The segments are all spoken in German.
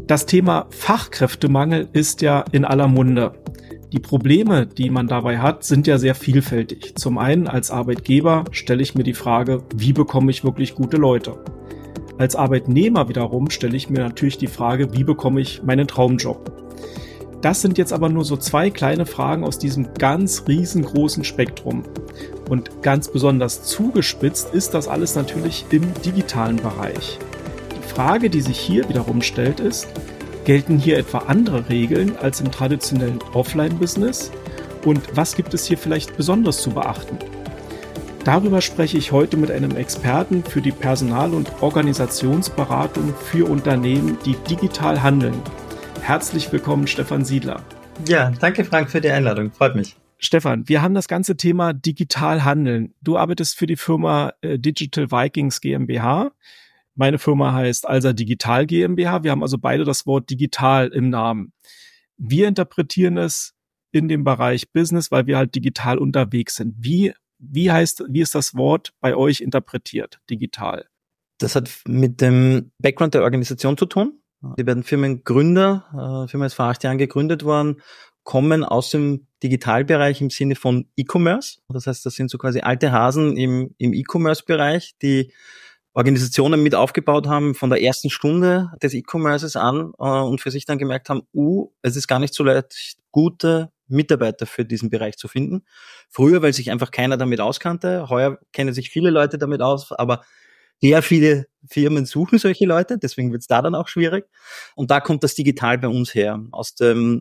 Das Thema Fachkräftemangel ist ja in aller Munde. Die Probleme, die man dabei hat, sind ja sehr vielfältig. Zum einen als Arbeitgeber stelle ich mir die Frage, wie bekomme ich wirklich gute Leute? Als Arbeitnehmer wiederum stelle ich mir natürlich die Frage, wie bekomme ich meinen Traumjob? Das sind jetzt aber nur so zwei kleine Fragen aus diesem ganz riesengroßen Spektrum. Und ganz besonders zugespitzt ist das alles natürlich im digitalen Bereich. Die Frage, die sich hier wiederum stellt, ist, gelten hier etwa andere Regeln als im traditionellen Offline-Business? Und was gibt es hier vielleicht Besonderes zu beachten? Darüber spreche ich heute mit einem Experten für die Personal- und Organisationsberatung für Unternehmen, die digital handeln. Herzlich willkommen, Stefan Siedler. Ja, danke Frank für die Einladung, freut mich. Stefan, wir haben das ganze Thema digital handeln. Du arbeitest für die Firma Digital Vikings GmbH. Meine Firma heißt Alsa Digital GmbH. Wir haben also beide das Wort digital im Namen. Wir interpretieren es in dem Bereich Business, weil wir halt digital unterwegs sind. Wie ist das Wort bei euch interpretiert, digital? Das hat mit dem Background der Organisation zu tun. Die beiden Firmengründer, Firma ist vor 8 Jahren gegründet worden, kommen aus dem Digitalbereich im Sinne von E-Commerce. Das heißt, das sind so quasi alte Hasen im E-Commerce-Bereich, die Organisationen mit aufgebaut haben von der ersten Stunde des E-Commerces an und für sich dann gemerkt haben, es ist gar nicht so leicht, gute Mitarbeiter für diesen Bereich zu finden. Früher, weil sich einfach keiner damit auskannte. Heuer kennen sich viele Leute damit aus, aber sehr viele Firmen suchen solche Leute, deswegen wird es da dann auch schwierig. Und da kommt das Digital bei uns her, aus dem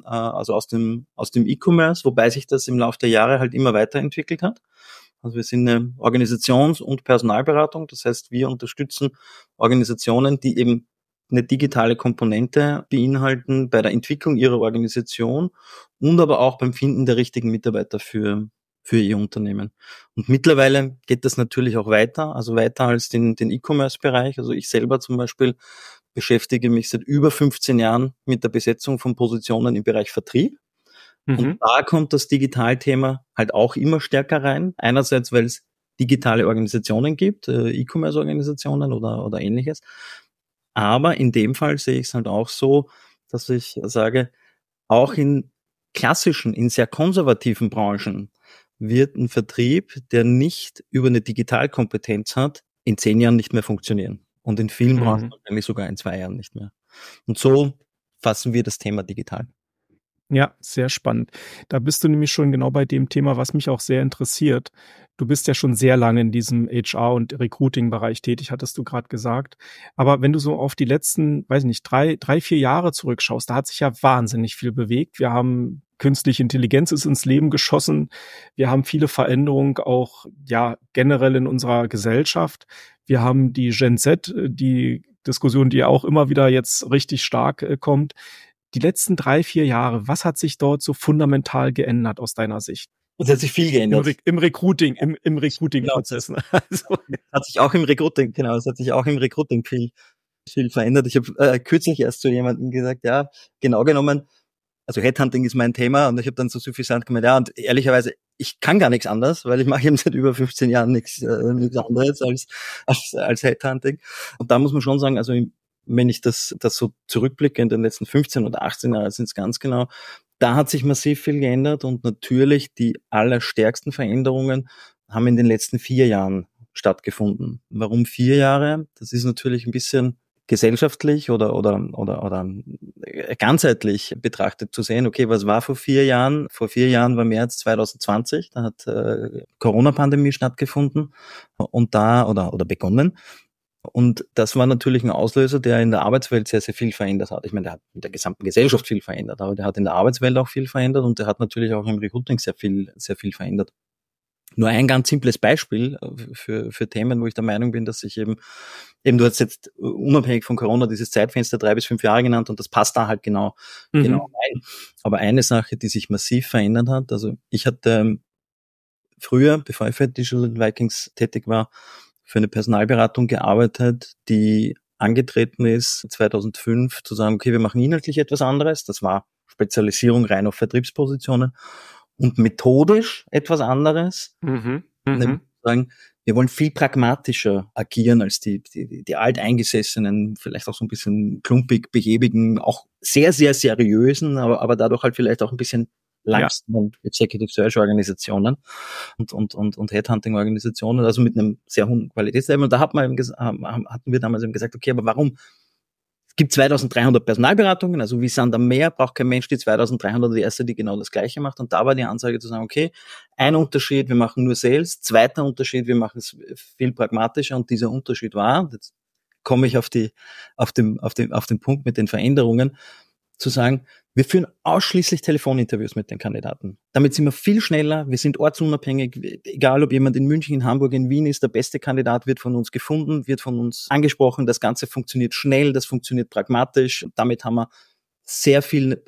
E-Commerce, wobei sich das im Laufe der Jahre halt immer weiterentwickelt hat. Also wir sind eine Organisations- und Personalberatung, das heißt, wir unterstützen Organisationen, die eben eine digitale Komponente beinhalten bei der Entwicklung ihrer Organisation und aber auch beim Finden der richtigen Mitarbeiter für ihr Unternehmen. Und mittlerweile geht das natürlich auch weiter, also weiter als den E-Commerce-Bereich. Also ich selber zum Beispiel beschäftige mich seit über 15 Jahren mit der Besetzung von Positionen im Bereich Vertrieb. Und da kommt das Digitalthema halt auch immer stärker rein. Einerseits, weil es digitale Organisationen gibt, E-Commerce-Organisationen oder ähnliches. Aber in dem Fall sehe ich es halt auch so, dass ich sage, auch in klassischen, in sehr konservativen Branchen wird ein Vertrieb, der nicht über eine Digitalkompetenz hat, in 10 Jahren nicht mehr funktionieren. Und in vielen Branchen eigentlich sogar in 2 Jahren nicht mehr. Und so fassen wir das Thema digital. Ja, sehr spannend. Da bist du nämlich schon genau bei dem Thema, was mich auch sehr interessiert. Du bist ja schon sehr lange in diesem HR- und Recruiting-Bereich tätig, hattest du gerade gesagt. Aber wenn du so auf die letzten, 3-4 Jahre zurückschaust, da hat sich ja wahnsinnig viel bewegt. Wir haben künstliche Intelligenz ist ins Leben geschossen. Wir haben viele Veränderungen auch, ja, generell in unserer Gesellschaft. Wir haben die Gen Z, die Diskussion, die auch immer wieder jetzt richtig stark kommt. Die letzten 3-4 Jahre, was hat sich dort so fundamental geändert aus deiner Sicht? Es hat sich viel geändert. Im Recruiting-Prozess. Genau. Also. Hat sich auch im Recruiting, es hat sich auch im Recruiting viel verändert. Ich habe kürzlich erst zu jemandem gesagt, ja, genau genommen, also Headhunting ist mein Thema und ich habe dann so suffisant gemeint, ja, und ehrlicherweise, ich kann gar nichts anderes, weil ich mache eben seit über 15 Jahren nichts anderes als Headhunting. Und da muss man schon sagen, also wenn ich das so zurückblicke in den letzten 15 oder 18 Jahren sind es ganz genau, da hat sich massiv viel geändert und natürlich die allerstärksten Veränderungen haben in den letzten 4 Jahren stattgefunden. Warum 4 Jahre? Das ist natürlich ein bisschen gesellschaftlich oder ganzheitlich betrachtet zu sehen, okay, was war vor 4 Jahren? Vor 4 Jahren war März 2020, da hat Corona-Pandemie stattgefunden und oder begonnen. Und das war natürlich ein Auslöser, der in der Arbeitswelt sehr, sehr viel verändert hat. Ich meine, der hat in der gesamten Gesellschaft viel verändert, aber der hat in der Arbeitswelt auch viel verändert und der hat natürlich auch im Recruiting sehr viel verändert. Nur ein ganz simples Beispiel für Themen, wo ich der Meinung bin, dass sich eben du hast jetzt unabhängig von Corona dieses Zeitfenster 3 bis 5 Jahre genannt und das passt da halt genau rein. Aber eine Sache, die sich massiv verändert hat, also ich hatte früher, bevor ich für Digital Vikings tätig war, für eine Personalberatung gearbeitet, die angetreten ist 2005 zu sagen, okay, wir machen inhaltlich etwas anderes. Das war Spezialisierung rein auf Vertriebspositionen und methodisch etwas anderes. Nämlich sagen, Wir wollen viel pragmatischer agieren als die alteingesessenen, vielleicht auch so ein bisschen klumpig behäbigen, auch sehr, sehr seriösen, aber dadurch halt vielleicht auch ein bisschen langsamen Executive Search Organisationen und Headhunting Organisationen, also mit einem sehr hohen Qualitätslevel. Und da hatten wir damals eben gesagt, okay, aber warum? Es gibt 2300 Personalberatungen, also wie Sand am Meer, braucht kein Mensch die 2300, die erste, die genau das Gleiche macht. Und da war die Ansage zu sagen, okay, ein Unterschied, wir machen nur Sales. Zweiter Unterschied, wir machen es viel pragmatischer. Und dieser Unterschied war, jetzt komme ich auf den Punkt mit den Veränderungen, zu sagen, wir führen ausschließlich Telefoninterviews mit den Kandidaten. Damit sind wir viel schneller, wir sind ortsunabhängig, egal ob jemand in München, in Hamburg, in Wien ist, der beste Kandidat wird von uns gefunden, wird von uns angesprochen, das Ganze funktioniert schnell, das funktioniert pragmatisch. Damit haben wir sehr viel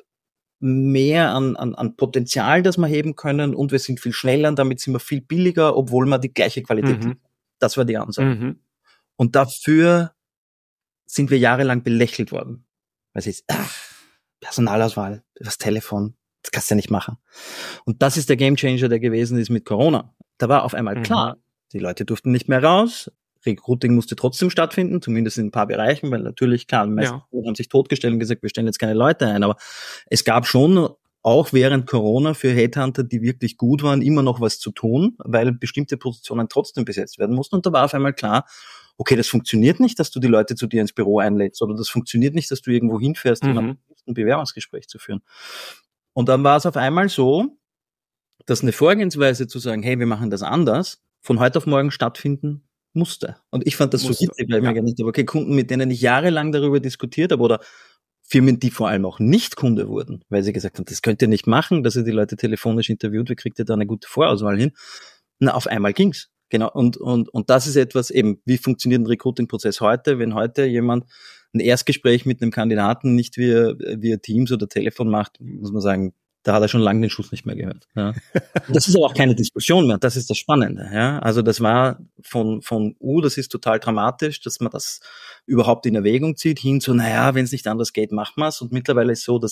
mehr an Potenzial, das wir heben können, und wir sind viel schneller, damit sind wir viel billiger, obwohl wir die gleiche Qualität haben. Das war die Ansage. Und dafür sind wir jahrelang belächelt worden. Weil es ist, Personalauswahl, das Telefon, das kannst du ja nicht machen. Und das ist der Gamechanger, der gewesen ist mit Corona. Da war auf einmal klar, die Leute durften nicht mehr raus, Recruiting musste trotzdem stattfinden, zumindest in ein paar Bereichen, weil natürlich, klar, die meisten haben sich totgestellt und gesagt, wir stellen jetzt keine Leute ein, aber es gab schon auch während Corona für Headhunter, die wirklich gut waren, immer noch was zu tun, weil bestimmte Positionen trotzdem besetzt werden mussten. Und da war auf einmal klar, okay, das funktioniert nicht, dass du die Leute zu dir ins Büro einlädst, oder das funktioniert nicht, dass du irgendwo hinfährst, um ein Bewerbungsgespräch zu führen. Und dann war es auf einmal so, dass eine Vorgehensweise zu sagen, hey, wir machen das anders, von heute auf morgen stattfinden musste. Und ich fand das so witzig, weil ich mir gedacht habe, okay, Kunden, mit denen ich jahrelang darüber diskutiert habe, oder Firmen, die vor allem auch nicht Kunde wurden, weil sie gesagt haben, das könnt ihr nicht machen, dass ihr die Leute telefonisch interviewt, wie kriegt ihr da eine gute Vorauswahl hin? Na, auf einmal ging's. Genau. Und das ist etwas eben, wie funktioniert ein Recruiting-Prozess heute, wenn heute jemand ein Erstgespräch mit einem Kandidaten nicht via Teams oder Telefon macht, muss man sagen, da hat er schon lange den Schuss nicht mehr gehört. Ja. Das ist aber auch keine Diskussion mehr, das ist das Spannende. Ja. Also das war von das ist total dramatisch, dass man das überhaupt in Erwägung zieht, hin zu, naja, wenn es nicht anders geht, machen wir es. Und mittlerweile ist es so, dass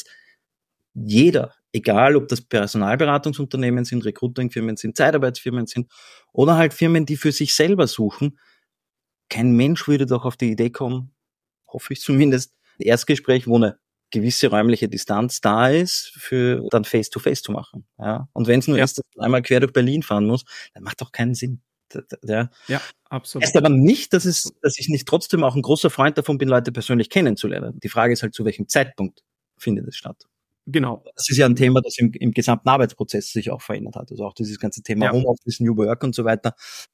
jeder, egal ob das Personalberatungsunternehmen sind, Recruiting-Firmen sind, Zeitarbeitsfirmen sind oder halt Firmen, die für sich selber suchen, kein Mensch würde doch auf die Idee kommen, hoffe ich zumindest, ein Erstgespräch, wo eine gewisse räumliche Distanz da ist, für dann Face-to-Face zu machen. Ja? Und wenn es nur ist, dass man einmal quer durch Berlin fahren muss, dann macht doch keinen Sinn. Ja, absolut. Das heißt aber nicht, dass ich nicht trotzdem auch ein großer Freund davon bin, Leute persönlich kennenzulernen. Die Frage ist halt, zu welchem Zeitpunkt findet es statt. Genau. Das ist ja ein Thema, das im gesamten Arbeitsprozess sich auch verändert hat. Also auch dieses ganze Thema Homeoffice, New Work und so weiter.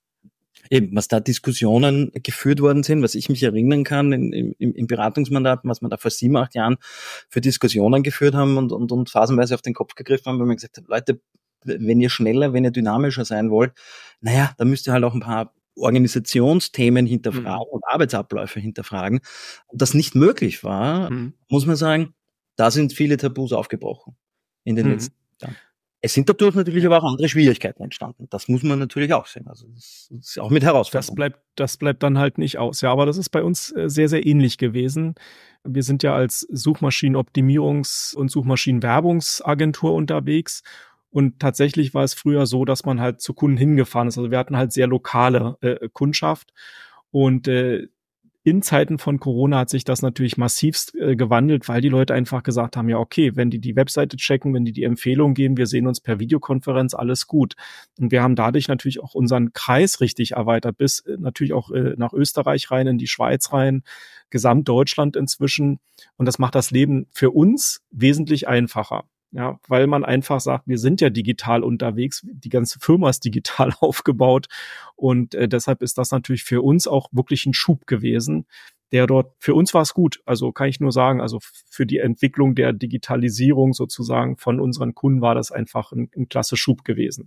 Eben, was da Diskussionen geführt worden sind, was ich mich erinnern kann im Beratungsmandat, was wir da vor 7, 8 Jahren für Diskussionen geführt haben und phasenweise auf den Kopf gegriffen haben, weil wir gesagt haben, Leute, wenn ihr schneller, wenn ihr dynamischer sein wollt, naja, dann müsst ihr halt auch ein paar Organisationsthemen hinterfragen und Arbeitsabläufe hinterfragen. Und das nicht möglich war, muss man sagen, da sind viele Tabus aufgebrochen in den letzten Jahren. Es sind dadurch natürlich aber auch andere Schwierigkeiten entstanden. Das muss man natürlich auch sehen. Also das ist auch mit Herausforderungen. Das bleibt dann halt nicht aus. Ja, aber das ist bei uns sehr, sehr ähnlich gewesen. Wir sind ja als Suchmaschinenoptimierungs- und Suchmaschinenwerbungsagentur unterwegs. Und tatsächlich war es früher so, dass man halt zu Kunden hingefahren ist. Also wir hatten halt sehr lokale Kundschaft. Und in Zeiten von Corona hat sich das natürlich massivst gewandelt, weil die Leute einfach gesagt haben, ja okay, wenn die Webseite checken, wenn die Empfehlung geben, wir sehen uns per Videokonferenz, alles gut. Und wir haben dadurch natürlich auch unseren Kreis richtig erweitert, bis natürlich auch nach Österreich rein, in die Schweiz rein, Gesamtdeutschland inzwischen. Und das macht das Leben für uns wesentlich einfacher. Ja, weil man einfach sagt, wir sind ja digital unterwegs, die ganze Firma ist digital aufgebaut und deshalb ist das natürlich für uns auch wirklich ein Schub gewesen, der dort, für uns war es gut, also kann ich nur sagen, also für die Entwicklung der Digitalisierung sozusagen von unseren Kunden war das einfach ein klasse Schub gewesen.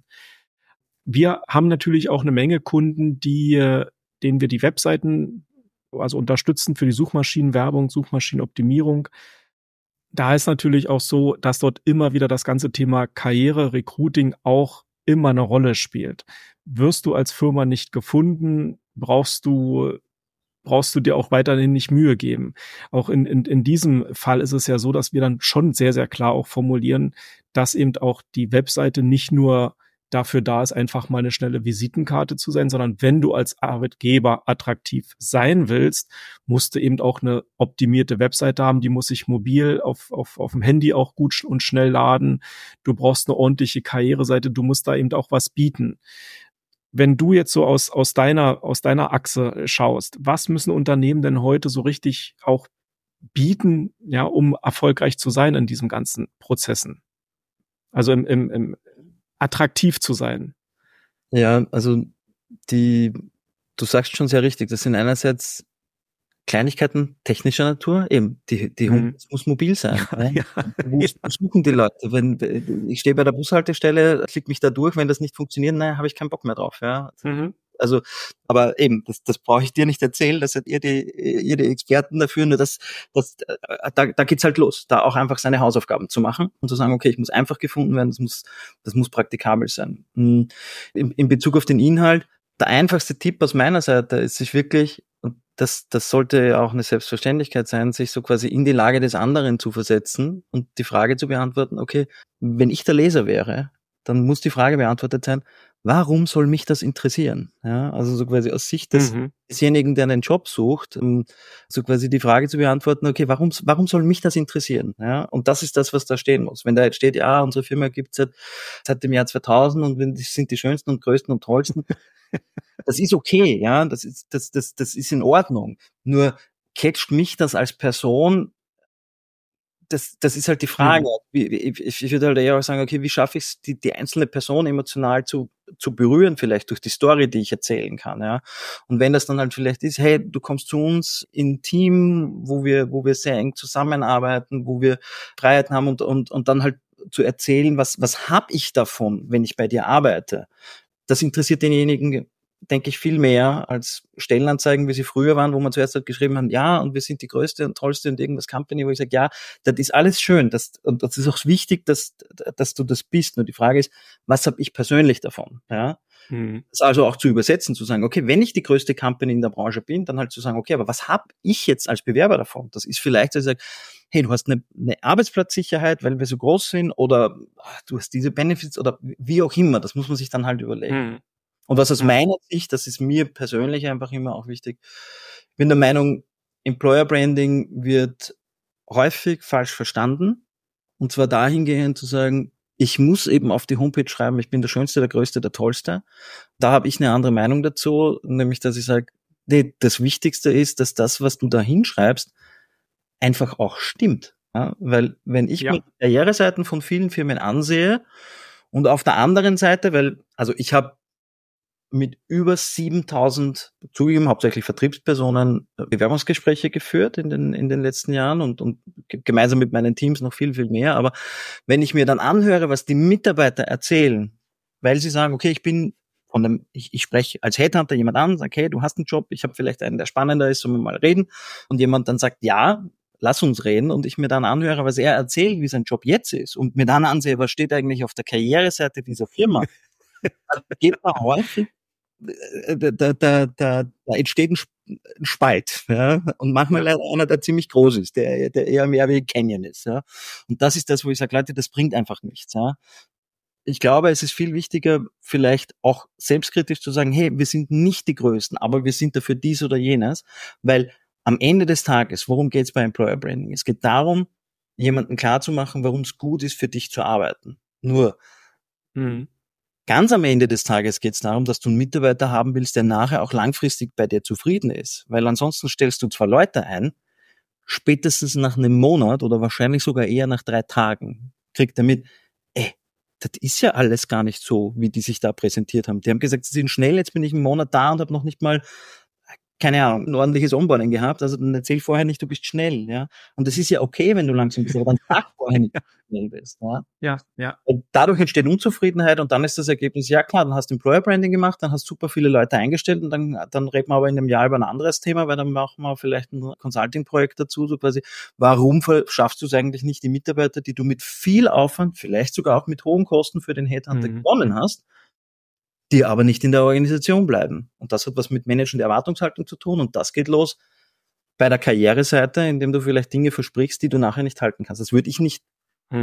Wir haben natürlich auch eine Menge Kunden, denen wir die Webseiten also unterstützen für die Suchmaschinenwerbung, Suchmaschinenoptimierung. Da ist natürlich auch so, dass dort immer wieder das ganze Thema Karriere, Recruiting auch immer eine Rolle spielt. Wirst du als Firma nicht gefunden, brauchst du dir auch weiterhin nicht Mühe geben. Auch in diesem Fall ist es ja so, dass wir dann schon sehr, sehr klar auch formulieren, dass eben auch die Webseite nicht nur dafür da ist, einfach mal eine schnelle Visitenkarte zu sein, sondern wenn du als Arbeitgeber attraktiv sein willst, musst du eben auch eine optimierte Webseite haben, die muss sich mobil auf dem Handy auch gut und schnell laden. Du brauchst eine ordentliche Karriereseite, du musst da eben auch was bieten. Wenn du jetzt so aus deiner Achse schaust, was müssen Unternehmen denn heute so richtig auch bieten, ja, um erfolgreich zu sein in diesen ganzen Prozessen? Also im attraktiv zu sein. Ja, also du sagst schon sehr richtig, das sind einerseits Kleinigkeiten technischer Natur, eben, die Homepage muss mobil sein. Ja. Wo suchen die Leute? Wenn ich stehe bei der Bushaltestelle, klick mich da durch, wenn das nicht funktioniert, nein, habe ich keinen Bock mehr drauf. Ja. Also, aber eben, das brauche ich dir nicht erzählen, das seid ihr die Experten dafür, nur da geht's halt los, da auch einfach seine Hausaufgaben zu machen und zu sagen, okay, ich muss einfach gefunden werden, das muss praktikabel sein. In Bezug auf den Inhalt, der einfachste Tipp aus meiner Seite ist sich wirklich, und das sollte auch eine Selbstverständlichkeit sein, sich so quasi in die Lage des anderen zu versetzen und die Frage zu beantworten, okay, wenn ich der Leser wäre, dann muss die Frage beantwortet sein, warum soll mich das interessieren? Ja, also so quasi aus Sicht desjenigen, der einen Job sucht, so quasi die Frage zu beantworten, okay, warum soll mich das interessieren? Ja, und das ist das, was da stehen muss. Wenn da jetzt steht, ja, unsere Firma gibt's seit dem Jahr 2000 und die sind die schönsten und größten und tollsten, das ist okay, ja, das ist in Ordnung. Nur catcht mich das als Person? Das ist halt die Frage. Ich würde halt eher auch sagen, okay, wie schaffe ich es, die einzelne Person emotional zu berühren, vielleicht durch die Story, die ich erzählen kann, ja. Und wenn das dann halt vielleicht ist, hey, du kommst zu uns in ein Team, wo wir sehr eng zusammenarbeiten, wo wir Freiheiten haben und dann halt zu erzählen, was hab ich davon, wenn ich bei dir arbeite? Das interessiert denjenigen, denke ich, viel mehr als Stellenanzeigen, wie sie früher waren, wo man zuerst halt geschrieben haben, ja, und wir sind die größte und tollste und irgendwas Company, wo ich sage, ja, das ist alles schön, und das ist auch wichtig, dass du das bist. Nur die Frage ist, was habe ich persönlich davon? Ja? Das also auch zu übersetzen, zu sagen, okay, wenn ich die größte Company in der Branche bin, dann halt zu sagen, okay, aber was habe ich jetzt als Bewerber davon? Das ist vielleicht, dass ich sage, hey, du hast eine Arbeitsplatzsicherheit, weil wir so groß sind, oder du hast diese Benefits oder wie auch immer, das muss man sich dann halt überlegen. Und was aus meiner Sicht, das ist mir persönlich einfach immer auch wichtig, ich bin der Meinung, Employer Branding wird häufig falsch verstanden. Und zwar dahingehend zu sagen, ich muss eben auf die Homepage schreiben, ich bin der Schönste, der Größte, der Tollste. Da habe ich eine andere Meinung dazu, nämlich, dass ich sage, nee, das Wichtigste ist, dass das, was du da hinschreibst, einfach auch stimmt. Ja? Weil wenn ich mir Karriereseiten von vielen Firmen ansehe und auf der anderen Seite, also ich habe mit über 7.000 zugegeben, hauptsächlich Vertriebspersonen, Bewerbungsgespräche geführt in den letzten Jahren und gemeinsam mit meinen Teams noch viel, viel mehr. Aber wenn ich mir dann anhöre, was die Mitarbeiter erzählen, weil sie sagen, okay, ich spreche als Headhunter jemand an, sage, hey, du hast einen Job, ich habe vielleicht einen, der spannender ist, sollen wir mal reden? Und jemand dann sagt, ja, lass uns reden, und ich mir dann anhöre, was er erzählt, wie sein Job jetzt ist, und mir dann ansehe, was steht eigentlich auf der Karriereseite dieser Firma, geht da häufig, da entsteht ein Spalt, ja, und manchmal leider einer, der ziemlich groß ist, der eher mehr wie Canyon ist, ja. Und das ist das, wo ich sage, Leute, das bringt einfach nichts, ja. Ich glaube, es ist viel wichtiger, vielleicht auch selbstkritisch zu sagen, hey, wir sind nicht die Größten, aber wir sind dafür dies oder jenes, weil am Ende des Tages, worum geht es bei Employer Branding? Es geht darum, jemandem klarzumachen, warum es gut ist, für dich zu arbeiten. Nur, ganz am Ende des Tages geht es darum, dass du einen Mitarbeiter haben willst, der nachher auch langfristig bei dir zufrieden ist. Weil ansonsten stellst du zwar Leute ein, spätestens nach einem Monat oder wahrscheinlich sogar eher nach 3 Tagen kriegt er mit, das ist ja alles gar nicht so, wie die sich da präsentiert haben. Die haben gesagt, sie sind schnell, jetzt bin ich einen Monat da und habe noch nicht mal, keine Ahnung, ein ordentliches Onboarding gehabt. Also dann erzähl vorher nicht, du bist schnell, ja. Und das ist ja okay, wenn du langsam bist, aber dann sag vorher nicht, dass du schnell bist, ja. Ja. Und dadurch entsteht Unzufriedenheit, und dann ist das Ergebnis, ja klar, dann hast du Employer Branding gemacht, dann hast du super viele Leute eingestellt, und dann reden wir aber in einem Jahr über ein anderes Thema, weil dann machen wir vielleicht ein Consulting-Projekt dazu, so quasi, warum schaffst du es eigentlich nicht, die Mitarbeiter, die du mit viel Aufwand, vielleicht sogar auch mit hohen Kosten für den Headhunter gewonnen hast, die aber nicht in der Organisation bleiben. Und das hat was mit Managen der Erwartungshaltung zu tun, und das geht los bei der Karriereseite, indem du vielleicht Dinge versprichst, die du nachher nicht halten kannst. Das würde ich nicht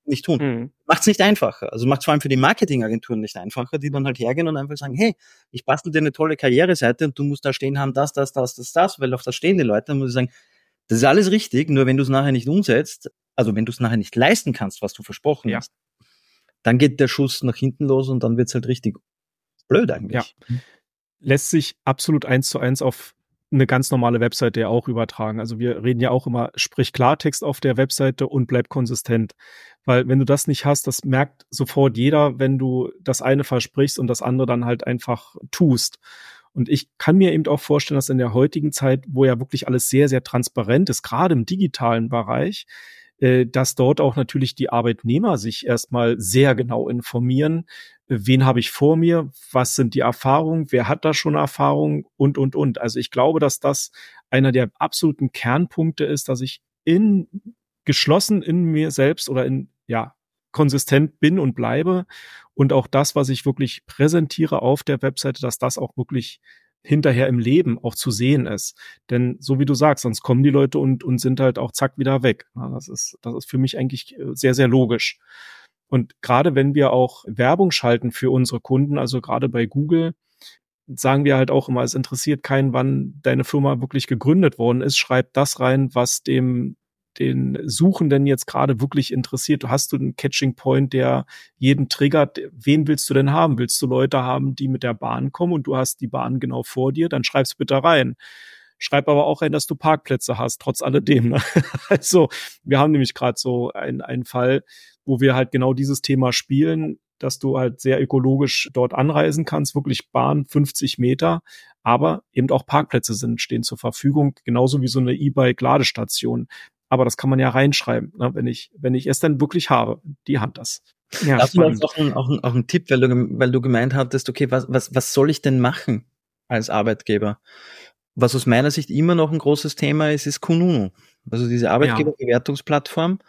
nicht tun. Macht's nicht einfacher. Also macht's vor allem für die Marketingagenturen nicht einfacher, die dann halt hergehen und einfach sagen, hey, ich bastel dir eine tolle Karriereseite und du musst da stehen haben, das, weil auf das stehen die Leute. Dann muss ich sagen, das ist alles richtig, nur wenn du es nachher nicht umsetzt, also wenn du es nachher nicht leisten kannst, was du versprochen hast, dann geht der Schuss nach hinten los und dann wird's halt richtig blöd eigentlich. Ja. Lässt sich absolut 1:1 auf eine ganz normale Webseite ja auch übertragen. Also wir reden ja auch immer, sprich Klartext auf der Webseite und bleib konsistent. Weil wenn du das nicht hast, das merkt sofort jeder, wenn du das eine versprichst und das andere dann halt einfach tust. Und ich kann mir eben auch vorstellen, dass in der heutigen Zeit, wo ja wirklich alles sehr, sehr transparent ist, gerade im digitalen Bereich, dass dort auch natürlich die Arbeitnehmer sich erstmal sehr genau informieren. Wen habe ich vor mir? Was sind die Erfahrungen? Wer hat da schon Erfahrung? Und. Also ich glaube, dass das einer der absoluten Kernpunkte ist, dass ich geschlossen in mir selbst oder konsistent bin und bleibe. Und auch das, was ich wirklich präsentiere auf der Webseite, dass das auch wirklich hinterher im Leben auch zu sehen ist. Denn so wie du sagst, sonst kommen die Leute und sind halt auch zack wieder weg. Das ist für mich eigentlich sehr, sehr logisch. Und gerade wenn wir auch Werbung schalten für unsere Kunden, also gerade bei Google, sagen wir halt auch immer, es interessiert keinen, wann deine Firma wirklich gegründet worden ist. Schreib das rein, was den Suchenden jetzt gerade wirklich interessiert. Hast du einen Catching Point, der jeden triggert? Wen willst du denn haben? Willst du Leute haben, die mit der Bahn kommen und du hast die Bahn genau vor dir? Dann schreib's bitte rein. Schreib aber auch rein, dass du Parkplätze hast, trotz alledem. Ne? Also, wir haben nämlich gerade so einen Fall, wo wir halt genau dieses Thema spielen, dass du halt sehr ökologisch dort anreisen kannst, wirklich Bahn 50 Meter, aber eben auch Parkplätze stehen zur Verfügung, genauso wie so eine E-Bike-Ladestation. Aber das kann man ja reinschreiben, ne, wenn ich es dann wirklich habe. Die hat das. Ja, das ist auch ein Tipp, weil du gemeint hattest, okay, was soll ich denn machen als Arbeitgeber? Was aus meiner Sicht immer noch ein großes Thema ist Kununu. Also diese Arbeitgeberbewertungsplattform.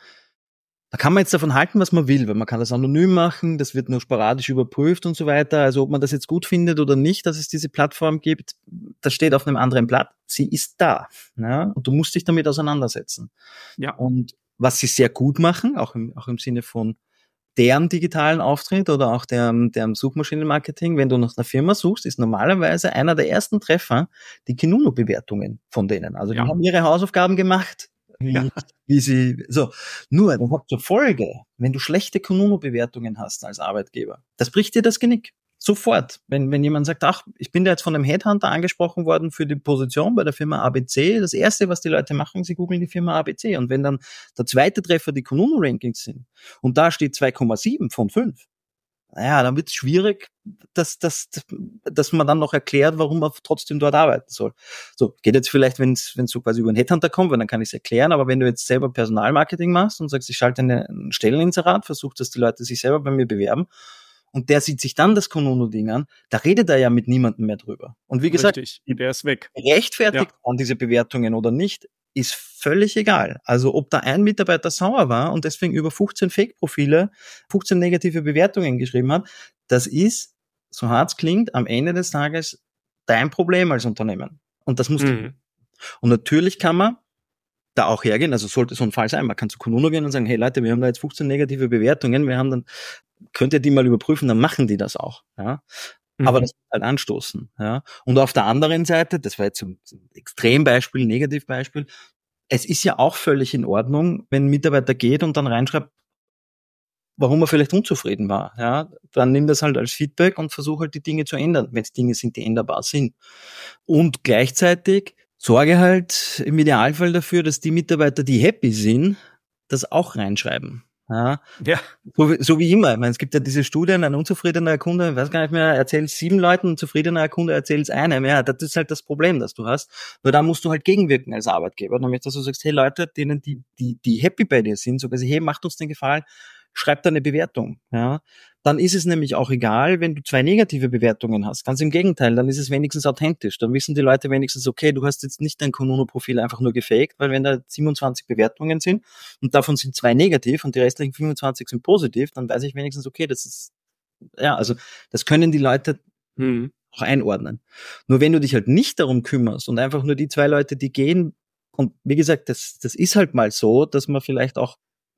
Da kann man jetzt davon halten, was man will, weil man kann das anonym machen, das wird nur sporadisch überprüft und so weiter. Also ob man das jetzt gut findet oder nicht, dass es diese Plattform gibt, das steht auf einem anderen Blatt. Sie ist da. Ja? Und du musst dich damit auseinandersetzen. Ja. Und was sie sehr gut machen, auch im Sinne von deren digitalen Auftritt oder auch deren Suchmaschinenmarketing, wenn du nach einer Firma suchst, ist normalerweise einer der ersten Treffer die Kununu-Bewertungen von denen. Also die haben ihre Hausaufgaben gemacht. Nur, das hat zur Folge, wenn du schlechte Kununu-Bewertungen hast als Arbeitgeber, das bricht dir das Genick. Sofort. Wenn jemand sagt, ach, ich bin da jetzt von einem Headhunter angesprochen worden für die Position bei der Firma ABC, das erste, was die Leute machen, sie googeln die Firma ABC. Und wenn dann der zweite Treffer die Kununu-Rankings sind und da steht 2,7 von 5, naja, dann wird es schwierig, dass man dann noch erklärt, warum man trotzdem dort arbeiten soll. So, geht jetzt vielleicht, wenn es so quasi über einen Headhunter kommt, weil dann kann ich es erklären, aber wenn du jetzt selber Personalmarketing machst und sagst, ich schalte ein Stelleninserat, versuch, dass die Leute sich selber bei mir bewerben und der sieht sich dann das Kununu-Ding an, da redet er ja mit niemandem mehr drüber. Und wie gesagt, der ist weg. Rechtfertigt an diese Bewertungen oder nicht, ist völlig egal. Also ob da ein Mitarbeiter sauer war und deswegen über 15 Fake-Profile, 15 negative Bewertungen geschrieben hat, das ist, so hart es klingt, am Ende des Tages dein Problem als Unternehmen. Und das musst du. Und natürlich kann man da auch hergehen, also sollte so ein Fall sein, man kann zu Kununu gehen und sagen, hey Leute, wir haben da jetzt 15 negative Bewertungen, könnt ihr die mal überprüfen, dann machen die das auch. Ja. Aber das halt anstoßen. Ja. Und auf der anderen Seite, das war jetzt ein Extrembeispiel, Negativbeispiel, es ist ja auch völlig in Ordnung, wenn ein Mitarbeiter geht und dann reinschreibt, warum er vielleicht unzufrieden war. Ja. Dann nimm das halt als Feedback und versuch halt die Dinge zu ändern, wenn es Dinge sind, die änderbar sind. Und gleichzeitig sorge halt im Idealfall dafür, dass die Mitarbeiter, die happy sind, das auch reinschreiben. Ja. So wie immer. Ich meine, es gibt ja diese Studien, ein unzufriedener Kunde, ich weiß gar nicht mehr, erzählt 7 Leuten, ein zufriedener Kunde erzählt einem. Ja, das ist halt das Problem, das du hast. Nur da musst du halt gegenwirken als Arbeitgeber. Nämlich, dass du sagst, hey Leute, denen, die happy bei dir sind, sogar hey, macht uns den Gefallen, schreibt da eine Bewertung. Ja. Dann ist es nämlich auch egal, wenn du 2 negative Bewertungen hast. Ganz im Gegenteil, dann ist es wenigstens authentisch. Dann wissen die Leute wenigstens, okay, du hast jetzt nicht dein Kununu-Profil einfach nur gefaked, weil wenn da 27 Bewertungen sind und davon sind 2 negativ und die restlichen 25 sind positiv, dann weiß ich wenigstens, okay, das ist, also das können die Leute auch einordnen. Nur wenn du dich halt nicht darum kümmerst und einfach nur die 2 Leute, die gehen, und wie gesagt, das ist halt mal so, dass man vielleicht auch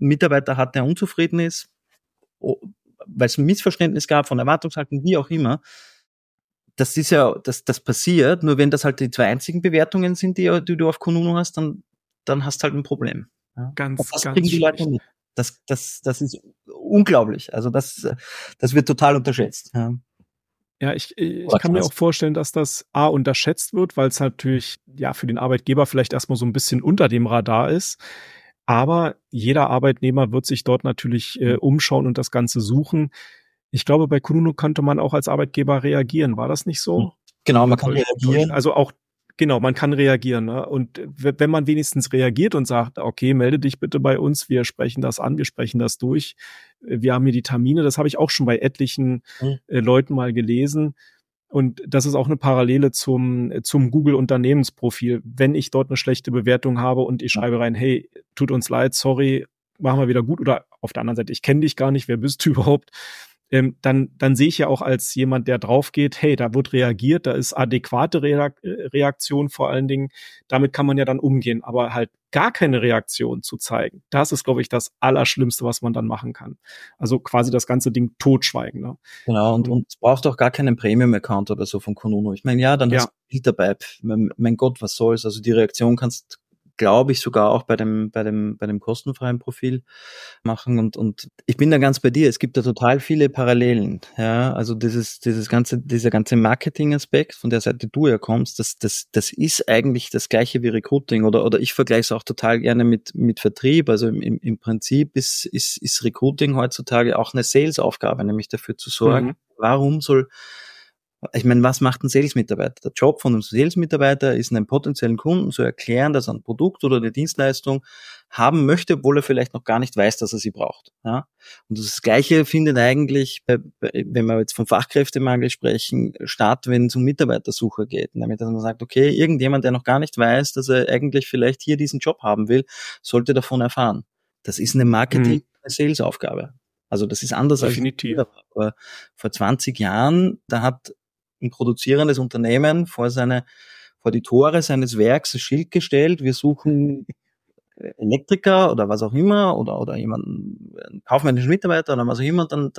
Mitarbeiter hat, der unzufrieden ist, weil es ein Missverständnis gab von Erwartungshaltung, wie auch immer. Das ist ja, das passiert, nur wenn das halt die 2 einzigen Bewertungen sind, die du auf Kununu hast, dann hast du halt ein Problem. Ja. Ganz, das ganz kriegen die Leute schlecht. nicht. Das ist unglaublich. Also das wird total unterschätzt. Ja. Ja, ich kann mir auch vorstellen, dass das A unterschätzt wird, weil es natürlich ja für den Arbeitgeber vielleicht erstmal so ein bisschen unter dem Radar ist. Aber jeder Arbeitnehmer wird sich dort natürlich umschauen und das Ganze suchen. Ich glaube, bei Kununu konnte man auch als Arbeitgeber reagieren. War das nicht so? Genau, man kann reagieren. Also auch, genau, man kann reagieren. Ne? Und wenn man wenigstens reagiert und sagt, okay, melde dich bitte bei uns, wir sprechen das an, wir sprechen das durch. Wir haben hier die Termine. Das habe ich auch schon bei etlichen Leuten mal gelesen. Und das ist auch eine Parallele zum Google-Unternehmensprofil. Wenn ich dort eine schlechte Bewertung habe und ich schreibe rein, hey, tut uns leid, sorry, machen wir wieder gut. Oder auf der anderen Seite, ich kenne dich gar nicht, wer bist du überhaupt? Dann sehe ich ja auch als jemand, der drauf geht, hey, da wird reagiert, da ist adäquate Reaktion vor allen Dingen. Damit kann man ja dann umgehen. Aber halt gar keine Reaktion zu zeigen, das ist, glaube ich, das Allerschlimmste, was man dann machen kann. Also quasi das ganze Ding totschweigen. Ne? Genau, und es braucht auch gar keinen Premium-Account oder so von Kununu. Ich meine, ja, dann hast du ein Bild dabei. Mein Gott, was soll's? Also die Reaktion kannst, glaube ich, sogar auch bei dem kostenfreien Profil machen und ich bin da ganz bei dir. Es gibt da total viele Parallelen. Ja, also dieser ganze Marketing-Aspekt, von der Seite du ja kommst, das ist eigentlich das Gleiche wie Recruiting oder ich vergleiche es auch total gerne mit Vertrieb. Also im Prinzip ist Recruiting heutzutage auch eine Sales-Aufgabe, nämlich dafür zu sorgen, ich meine, was macht ein Sales-Mitarbeiter? Der Job von einem Sales-Mitarbeiter ist, einem potenziellen Kunden zu erklären, dass er ein Produkt oder eine Dienstleistung haben möchte, obwohl er vielleicht noch gar nicht weiß, dass er sie braucht. Ja? Und das Gleiche findet eigentlich, wenn wir jetzt vom Fachkräftemangel sprechen, statt, wenn es um Mitarbeitersuche geht. Nämlich, dass man sagt, okay, irgendjemand, der noch gar nicht weiß, dass er eigentlich vielleicht hier diesen Job haben will, sollte davon erfahren. Das ist eine Marketing- eine Sales-Aufgabe. Also das ist anders Definitiv. Als vor 20 Jahren, da hat ein produzierendes Unternehmen vor die Tore seines Werks ein Schild gestellt, wir suchen Elektriker oder was auch immer oder jemanden, einen kaufmännischen Mitarbeiter oder was auch immer, dann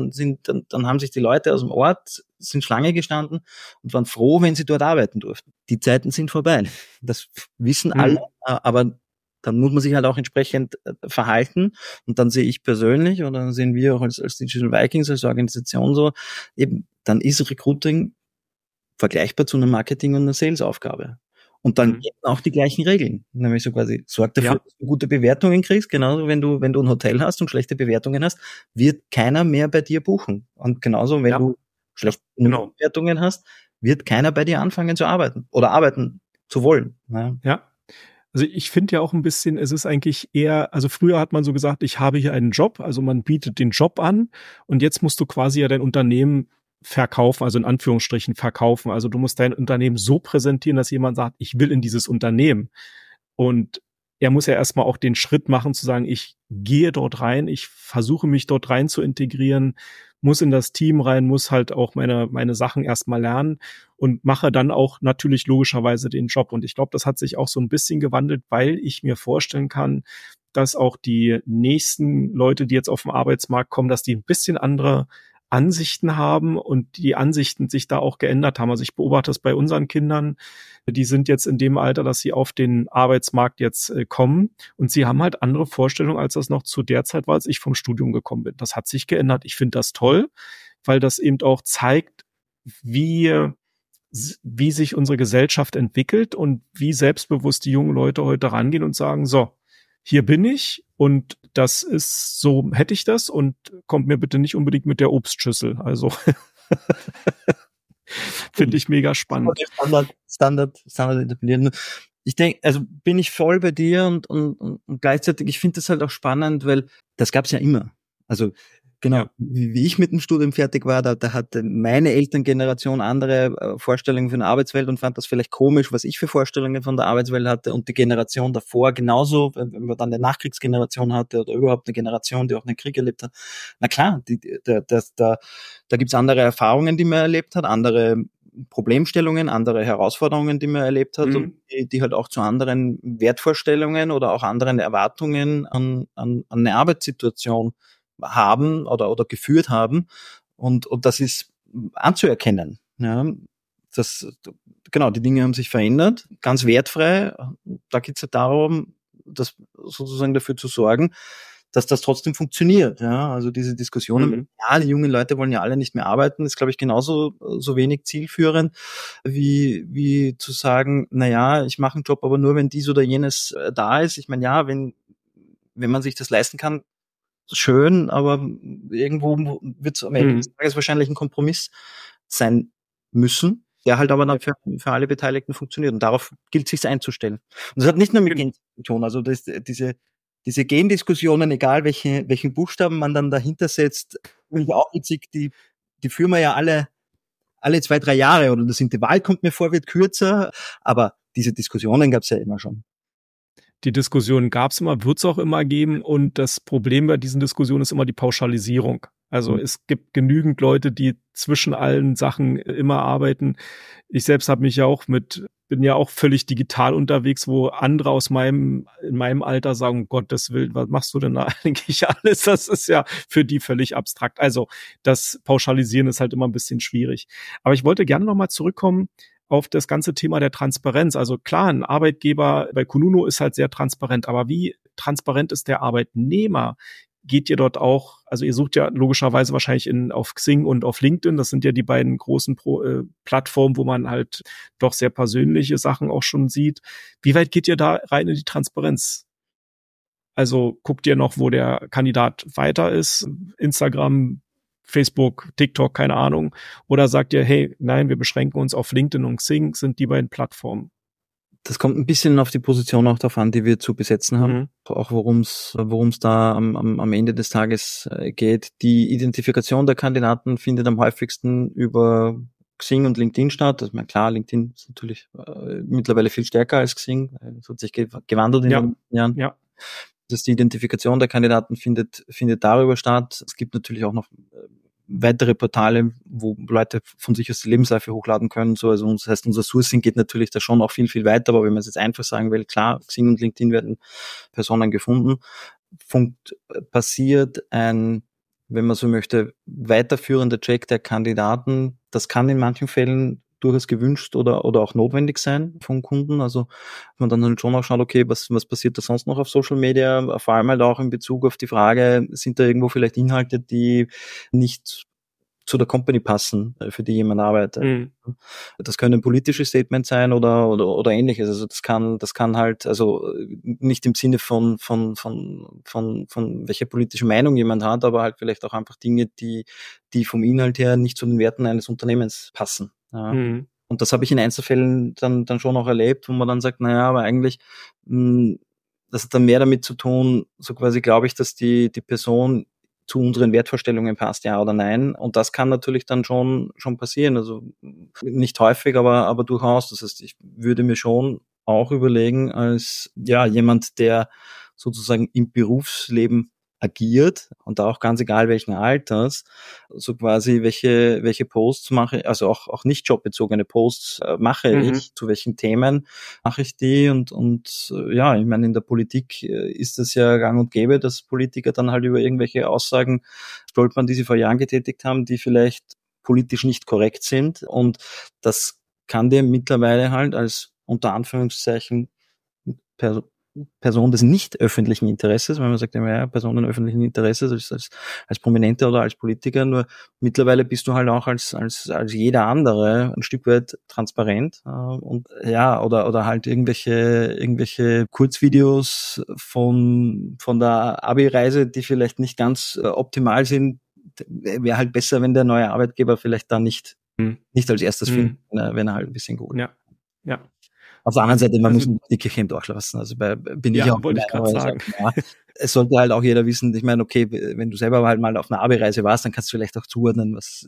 haben sich die Leute aus dem Ort, sind Schlange gestanden und waren froh, wenn sie dort arbeiten durften. Die Zeiten sind vorbei. Das wissen alle, aber dann muss man sich halt auch entsprechend verhalten. Und dann sehe ich persönlich oder dann sehen wir auch als Digital Vikings, als Organisation so, eben, dann ist Recruiting vergleichbar zu einer Marketing- und einer Sales-Aufgabe. Und dann gelten auch die gleichen Regeln. Nämlich so quasi, sorg dafür, dass du gute Bewertungen kriegst. Genauso, wenn du ein Hotel hast und schlechte Bewertungen hast, wird keiner mehr bei dir buchen. Und genauso, wenn du schlechte Bewertungen hast, wird keiner bei dir anfangen zu arbeiten oder arbeiten zu wollen. Ja. Also ich finde ja auch ein bisschen, es ist eigentlich eher, also früher hat man so gesagt, ich habe hier einen Job, also man bietet den Job an und jetzt musst du quasi ja dein Unternehmen verkaufen, also in Anführungsstrichen verkaufen. Also du musst dein Unternehmen so präsentieren, dass jemand sagt, ich will in dieses Unternehmen. Und er muss ja erstmal auch den Schritt machen zu sagen, ich gehe dort rein, ich versuche mich dort rein zu integrieren, muss in das Team rein, muss halt auch meine Sachen erstmal lernen und mache dann auch natürlich logischerweise den Job. Und ich glaube, das hat sich auch so ein bisschen gewandelt, weil ich mir vorstellen kann, dass auch die nächsten Leute, die jetzt auf den Arbeitsmarkt kommen, dass die ein bisschen andere Ansichten haben und die Ansichten sich da auch geändert haben. Also ich beobachte das bei unseren Kindern. Die sind jetzt in dem Alter, dass sie auf den Arbeitsmarkt jetzt kommen und sie haben halt andere Vorstellungen, als das noch zu der Zeit war, als ich vom Studium gekommen bin. Das hat sich geändert. Ich finde das toll, weil das eben auch zeigt, wie sich unsere Gesellschaft entwickelt und wie selbstbewusst die jungen Leute heute rangehen und sagen, so, hier bin ich und das ist so, hätte ich das und kommt mir bitte nicht unbedingt mit der Obstschüssel. Also finde ich mega spannend. Standard etablieren. Ich denke, also bin ich voll bei dir und gleichzeitig, ich finde das halt auch spannend, weil das gab's ja immer. Also genau, wie ich mit dem Studium fertig war, da hatte meine Elterngeneration andere Vorstellungen für eine Arbeitswelt und fand das vielleicht komisch, was ich für Vorstellungen von der Arbeitswelt hatte und die Generation davor genauso, wenn man dann eine Nachkriegsgeneration hatte oder überhaupt eine Generation, die auch einen Krieg erlebt hat. Na klar, da gibt's andere Erfahrungen, die man erlebt hat, andere Problemstellungen, andere Herausforderungen, die man erlebt hat und die halt auch zu anderen Wertvorstellungen oder auch anderen Erwartungen an eine Arbeitssituation haben oder geführt haben. Und das ist anzuerkennen. Ja, genau, die Dinge haben sich verändert, ganz wertfrei. Da geht es ja darum, das sozusagen dafür zu sorgen, dass das trotzdem funktioniert. Ja, also diese Diskussionen, ja, die jungen Leute wollen ja alle nicht mehr arbeiten, ist, glaube ich, genauso so wenig zielführend, wie zu sagen, na ja, ich mache einen Job, aber nur, wenn dies oder jenes da ist. Ich meine, ja, wenn man sich das leisten kann, schön, aber irgendwo wird es am Ende des Tages wahrscheinlich ein Kompromiss sein müssen, der halt aber dann für alle Beteiligten funktioniert. Und darauf gilt es sich einzustellen. Und das hat nicht nur mit Gen zu tun. Also diese Gendiskussionen, egal welchen Buchstaben man dann dahinter setzt, finde ich auch witzig, die führen wir ja alle 2-3 Jahre, oder das Intervall kommt mir vor, wird kürzer, aber diese Diskussionen gab es ja immer schon. Die Diskussion gab es immer, wird es auch immer geben, und das Problem bei diesen Diskussionen ist immer die Pauschalisierung. Also es gibt genügend Leute, die zwischen allen Sachen immer arbeiten. Ich selbst bin ja auch völlig digital unterwegs, wo andere in meinem Alter sagen, um Gottes Willen, was machst du denn da eigentlich alles? Das ist ja für die völlig abstrakt. Also das Pauschalisieren ist halt immer ein bisschen schwierig. Aber ich wollte gerne nochmal zurückkommen auf das ganze Thema der Transparenz. Also klar, ein Arbeitgeber bei Kununu ist halt sehr transparent, aber wie transparent ist der Arbeitnehmer? Geht ihr dort auch, also ihr sucht ja logischerweise wahrscheinlich auf Xing und auf LinkedIn, das sind ja die beiden großen Plattformen, wo man halt doch sehr persönliche Sachen auch schon sieht. Wie weit geht ihr da rein in die Transparenz? Also guckt ihr noch, wo der Kandidat weiter ist? Instagram, Facebook, TikTok, keine Ahnung. Oder sagt ihr, hey, nein, wir beschränken uns auf LinkedIn und Xing, sind die beiden Plattformen? Das kommt ein bisschen auf die Position auch darauf an, die wir zu besetzen haben. Auch worum es da am Ende des Tages geht. Die Identifikation der Kandidaten findet am häufigsten über Xing und LinkedIn statt. Also klar, LinkedIn ist natürlich mittlerweile viel stärker als Xing. Das hat sich gewandelt in den letzten Jahren. Ja. Dass die Identifikation der Kandidaten findet darüber statt. Es gibt natürlich auch noch weitere Portale, wo Leute von sich aus die Lebensläufe hochladen können. So, also das heißt, unser Sourcing geht natürlich da schon auch viel, viel weiter. Aber wenn man es jetzt einfach sagen will, klar, Xing und LinkedIn werden Personen gefunden. Passiert ein, wenn man so möchte, weiterführender Check der Kandidaten. Das kann in manchen Fällen durchaus gewünscht oder auch notwendig sein von Kunden. Also man dann halt schon auch schaut, okay, was passiert da sonst noch auf Social Media, vor allem halt auch in Bezug auf die Frage, sind da irgendwo vielleicht Inhalte, die nicht zu der Company passen, für die jemand arbeitet. Das können politische Statements sein oder ähnliches. Also das kann halt, also nicht im Sinne von welcher politische Meinung jemand hat, aber halt vielleicht auch einfach Dinge, die vom Inhalt her nicht zu den Werten eines Unternehmens passen. Ja. Und das habe ich in Einzelfällen dann schon auch erlebt, wo man dann sagt, naja, aber eigentlich, das hat dann mehr damit zu tun, so quasi glaube ich, dass die Person zu unseren Wertvorstellungen passt, ja oder nein. Und das kann natürlich dann schon passieren. Also nicht häufig, aber durchaus. Das heißt, ich würde mir schon auch überlegen, als jemand, der sozusagen im Berufsleben agiert und da auch ganz egal welchen Alters, so quasi welche Posts mache, also auch nicht jobbezogene Posts mache ich, zu welchen Themen mache ich die und ich meine, in der Politik ist es ja gang und gäbe, dass Politiker dann halt über irgendwelche Aussagen stolpern, die sie vor Jahren getätigt haben, die vielleicht politisch nicht korrekt sind, und das kann dir mittlerweile halt als unter Anführungszeichen Person des nicht öffentlichen Interesses, wenn man sagt, ja, Personen öffentlichen Interesses als Prominente oder als Politiker, nur mittlerweile bist du halt auch als jeder andere ein Stück weit transparent, und oder halt irgendwelche Kurzvideos von der Abi-Reise, die vielleicht nicht ganz optimal sind, wäre halt besser, wenn der neue Arbeitgeber vielleicht dann nicht als erstes findet, wenn er halt ein bisschen gut. Ja. Auf der anderen Seite, man muss die Kirche im Dorf lassen. Also bin ich auch. Wollte ich gerade sagen. Es sollte halt auch jeder wissen, ich meine, okay, wenn du selber halt mal auf einer Abi-Reise warst, dann kannst du vielleicht auch zuordnen, was,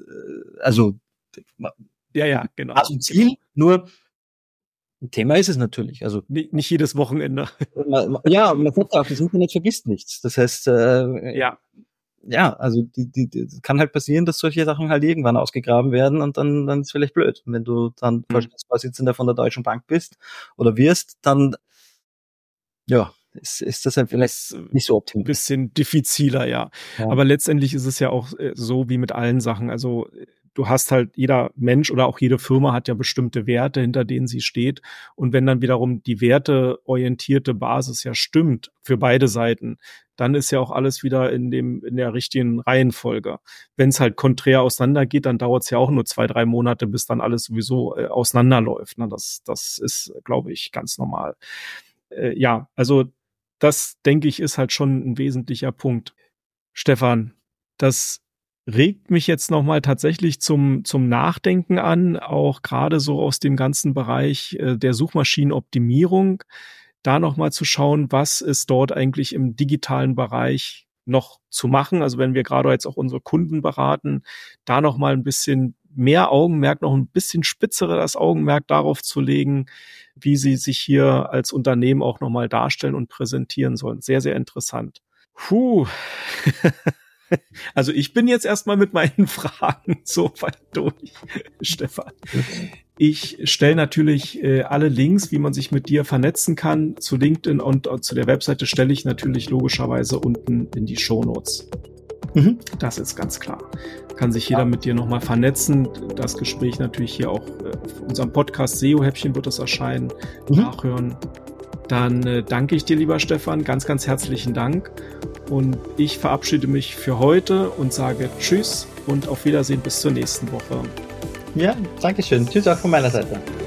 genau. Hast ein Ziel, nur ein Thema ist es natürlich. Also nicht jedes Wochenende. Man sagt auch, das Internet vergisst nichts. Das heißt, ja, also die kann halt passieren, dass solche Sachen halt irgendwann ausgegraben werden und dann ist es vielleicht blöd. Wenn du dann Vorstandsvorsitzender von der Deutschen Bank bist oder wirst, dann ja, ist das halt vielleicht nicht so optimal. Bisschen diffiziler, ja. Aber letztendlich ist es ja auch so wie mit allen Sachen. Also du hast halt, jeder Mensch oder auch jede Firma hat ja bestimmte Werte, hinter denen sie steht. Und wenn dann wiederum die werteorientierte Basis ja stimmt für beide Seiten, dann ist ja auch alles wieder in der richtigen Reihenfolge. Wenn es halt konträr auseinandergeht, dann dauert es ja auch nur 2-3 Monate, bis dann alles sowieso auseinanderläuft. Ne? Das ist, glaube ich, ganz normal. Ja, also das, denke ich, ist halt schon ein wesentlicher Punkt. Stefan, das regt mich jetzt nochmal tatsächlich zum Nachdenken an, auch gerade so aus dem ganzen Bereich der Suchmaschinenoptimierung, da nochmal zu schauen, was ist dort eigentlich im digitalen Bereich noch zu machen. Also wenn wir gerade jetzt auch unsere Kunden beraten, da nochmal ein bisschen mehr Augenmerk, noch ein bisschen spitzere das Augenmerk darauf zu legen, wie sie sich hier als Unternehmen auch nochmal darstellen und präsentieren sollen. Sehr, sehr interessant. Also ich bin jetzt erstmal mit meinen Fragen so weit durch, Stefan. Ich stelle natürlich alle Links, wie man sich mit dir vernetzen kann, zu LinkedIn und zu der Webseite stelle ich natürlich logischerweise unten in die Shownotes. Das ist ganz klar. Kann sich jeder mit dir nochmal vernetzen. Das Gespräch natürlich hier auch auf unserem Podcast SEO-Häppchen wird das erscheinen. Nachhören. Dann danke ich dir, lieber Stefan. Ganz, ganz herzlichen Dank. Und ich verabschiede mich für heute und sage Tschüss und auf Wiedersehen bis zur nächsten Woche. Ja, danke schön. Tschüss auch von meiner Seite.